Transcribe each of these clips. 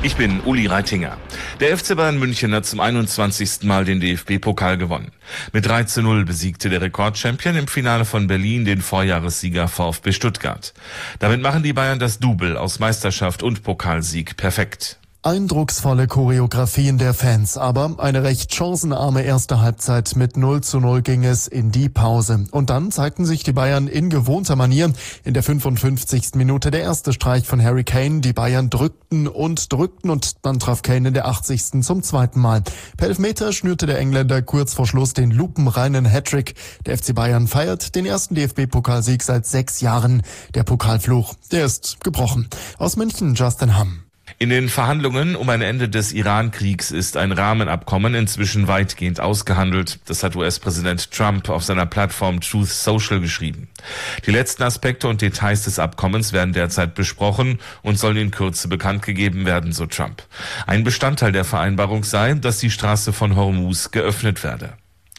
Ich bin Uli Reitinger. Der FC Bayern München hat zum 21. Mal den DFB-Pokal gewonnen. Mit 3:0 besiegte der Rekordchampion im Finale von Berlin den Vorjahressieger VfB Stuttgart. Damit machen die Bayern das Double aus Meisterschaft und Pokalsieg perfekt. Eindrucksvolle Choreografien der Fans, aber eine recht chancenarme erste Halbzeit. Mit 0:0 ging es in die Pause. Und dann zeigten sich die Bayern in gewohnter Manier. In der 55. Minute der erste Streich von Harry Kane. Die Bayern drückten und dann traf Kane in der 80. zum zweiten Mal. Per Elfmeter schnürte der Engländer kurz vor Schluss den lupenreinen Hattrick. Der FC Bayern feiert den ersten DFB-Pokalsieg seit 6 Jahren. Der Pokalfluch, der ist gebrochen. Aus München, Justin Hamm. In den Verhandlungen um ein Ende des Iran-Kriegs ist ein Rahmenabkommen inzwischen weitgehend ausgehandelt. Das hat US-Präsident Trump auf seiner Plattform Truth Social geschrieben. Die letzten Aspekte und Details des Abkommens werden derzeit besprochen und sollen in Kürze bekannt gegeben werden, so Trump. Ein Bestandteil der Vereinbarung sei, dass die Straße von Hormuz geöffnet werde.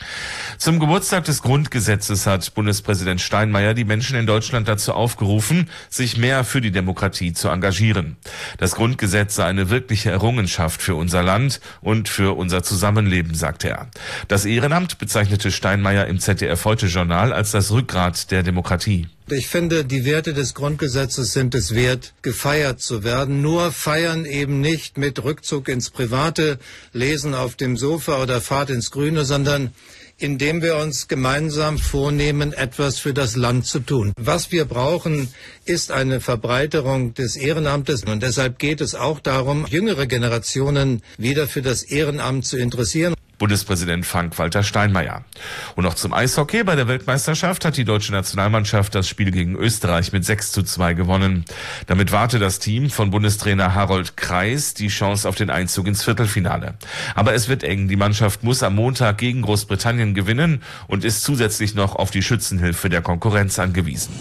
Zum Geburtstag des Grundgesetzes hat Bundespräsident Steinmeier die Menschen in Deutschland dazu aufgerufen, sich mehr für die Demokratie zu engagieren. Das Grundgesetz sei eine wirkliche Errungenschaft für unser Land und für unser Zusammenleben, sagte er. Das Ehrenamt bezeichnete Steinmeier im ZDF-Heute-Journal als das Rückgrat der Demokratie. Ich finde, die Werte des Grundgesetzes sind es wert, gefeiert zu werden. Nur feiern eben nicht mit Rückzug ins Private, Lesen auf dem Sofa oder Fahrt ins Grüne, sondern indem wir uns gemeinsam vornehmen, etwas für das Land zu tun. Was wir brauchen, ist eine Verbreiterung des Ehrenamtes. Und deshalb geht es auch darum, jüngere Generationen wieder für das Ehrenamt zu interessieren. Bundespräsident Frank-Walter Steinmeier. Und noch zum Eishockey. Bei der Weltmeisterschaft hat die deutsche Nationalmannschaft das Spiel gegen Österreich mit 6:2 gewonnen. Damit warte das Team von Bundestrainer Harold Kreis die Chance auf den Einzug ins Viertelfinale. Aber es wird eng. Die Mannschaft muss am Montag gegen Großbritannien gewinnen und ist zusätzlich noch auf die Schützenhilfe der Konkurrenz angewiesen.